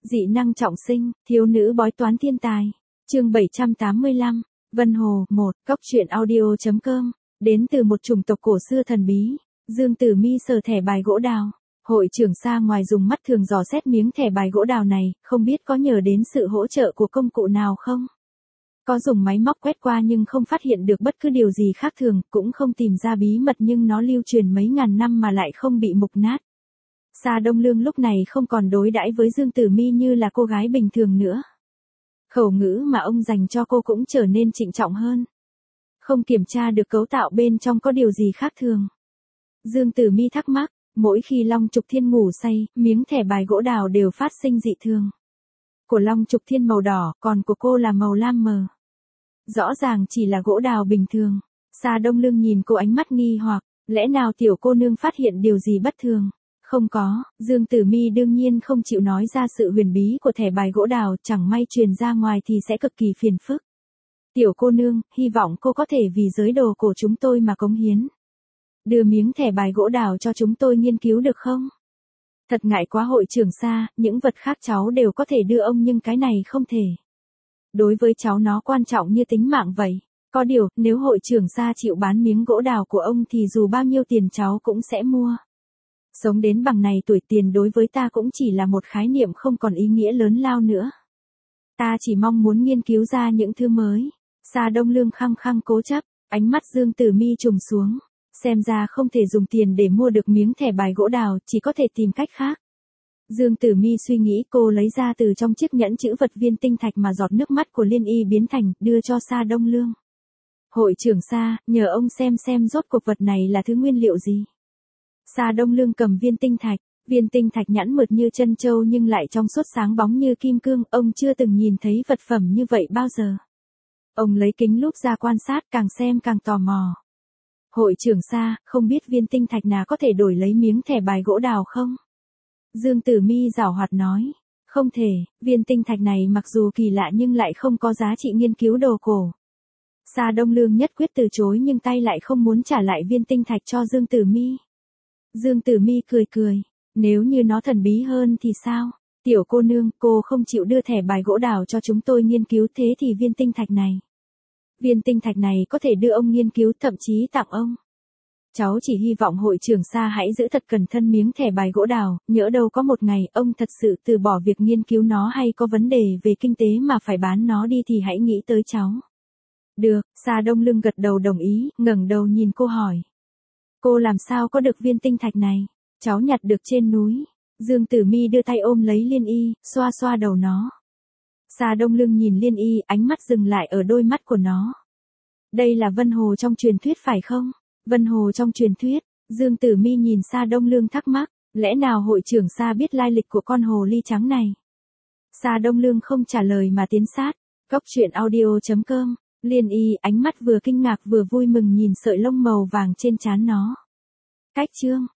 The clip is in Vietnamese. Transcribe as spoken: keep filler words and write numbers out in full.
Dị năng trọng sinh, thiếu nữ bói toán thiên tài. Chương bảy trăm tám mươi lăm, Vân Hồ, một, Cốc truyện audio chấm com, đến từ một chủng tộc cổ xưa thần bí. Dương Tử Mi sờ thẻ bài gỗ đào. Hội trưởng Sa ngoài dùng mắt thường dò xét miếng thẻ bài gỗ đào này, không biết có nhờ đến sự hỗ trợ của công cụ nào không? Có dùng máy móc quét qua nhưng không phát hiện được bất cứ điều gì khác thường, cũng không tìm ra bí mật nhưng nó lưu truyền mấy ngàn năm mà lại không bị mục nát. Sa Đông Lương lúc này không còn đối đãi với Dương Tử Mi như là cô gái bình thường nữa. Khẩu ngữ mà ông dành cho cô cũng trở nên trịnh trọng hơn. Không kiểm tra được cấu tạo bên trong có điều gì khác thường. Dương Tử Mi thắc mắc, mỗi khi Long Trục Thiên ngủ say, miếng thẻ bài gỗ đào đều phát sinh dị thường. Của Long Trục Thiên màu đỏ, còn của cô là màu lam mờ. Rõ ràng chỉ là gỗ đào bình thường. Sa Đông Lương nhìn cô ánh mắt nghi hoặc, lẽ nào tiểu cô nương phát hiện điều gì bất thường? Không có, Dương Tử Mi đương nhiên không chịu nói ra sự huyền bí của thẻ bài gỗ đào, chẳng may truyền ra ngoài thì sẽ cực kỳ phiền phức. Tiểu cô nương, hy vọng cô có thể vì giới đồ cổ chúng tôi mà cống hiến. Đưa miếng thẻ bài gỗ đào cho chúng tôi nghiên cứu được không? Thật ngại quá hội trưởng Sa, những vật khác cháu đều có thể đưa ông nhưng cái này không thể. Đối với cháu nó quan trọng như tính mạng vậy. Có điều, nếu hội trưởng Sa chịu bán miếng gỗ đào của ông thì dù bao nhiêu tiền cháu cũng sẽ mua. Sống đến bằng này tuổi tiền đối với ta cũng chỉ là một khái niệm không còn ý nghĩa lớn lao nữa. Ta chỉ mong muốn nghiên cứu ra những thứ mới. Sa Đông Lương khăng khăng cố chấp, ánh mắt Dương Tử Mi trùng xuống. Xem ra không thể dùng tiền để mua được miếng thẻ bài gỗ đào, chỉ có thể tìm cách khác. Dương Tử Mi suy nghĩ, cô lấy ra từ trong chiếc nhẫn chữ vật viên tinh thạch mà giọt nước mắt của Liên Y biến thành, đưa cho Sa Đông Lương. Hội trưởng Sa, nhờ ông xem xem rốt cuộc vật này là thứ nguyên liệu gì. Sa Đông Lương cầm viên tinh thạch, viên tinh thạch nhẵn mượt như chân châu nhưng lại trong suốt sáng bóng như kim cương, ông chưa từng nhìn thấy vật phẩm như vậy bao giờ. Ông lấy kính lúp ra quan sát, càng xem càng tò mò. Hội trưởng Sa, không biết viên tinh thạch nào có thể đổi lấy miếng thẻ bài gỗ đào không? Dương Tử Mi giảo hoạt nói, không thể, viên tinh thạch này mặc dù kỳ lạ nhưng lại không có giá trị nghiên cứu đồ cổ. Sa Đông Lương nhất quyết từ chối nhưng tay lại không muốn trả lại viên tinh thạch cho Dương Tử Mi. Dương Tử Mi cười cười, nếu như nó thần bí hơn thì sao? Tiểu cô nương, cô không chịu đưa thẻ bài gỗ đào cho chúng tôi nghiên cứu, thế thì viên tinh thạch này. Viên tinh thạch này có thể đưa ông nghiên cứu, thậm chí tặng ông. Cháu chỉ hy vọng hội trưởng Sa hãy giữ thật cẩn thận miếng thẻ bài gỗ đào, nhỡ đâu có một ngày ông thật sự từ bỏ việc nghiên cứu nó hay có vấn đề về kinh tế mà phải bán nó đi thì hãy nghĩ tới cháu. Được, Sa Đông Lương gật đầu đồng ý, ngẩng đầu nhìn cô hỏi. Cô làm sao có được viên tinh thạch này? Cháu nhặt được trên núi. Dương Tử Mi đưa tay ôm lấy Liên Y, xoa xoa đầu nó. Sa Đông Lương nhìn Liên Y, ánh mắt dừng lại ở đôi mắt của nó. Đây là Vân Hồ trong truyền thuyết phải không? Vân Hồ trong truyền thuyết. Dương Tử Mi nhìn Sa Đông Lương thắc mắc, lẽ nào hội trưởng Sa biết lai lịch của con hồ ly trắng này? Sa Đông Lương không trả lời mà tiến sát. Cốc truyện audio chấm com. Liên Y ánh mắt vừa kinh ngạc vừa vui mừng nhìn sợi lông màu vàng trên trán nó. Cách chương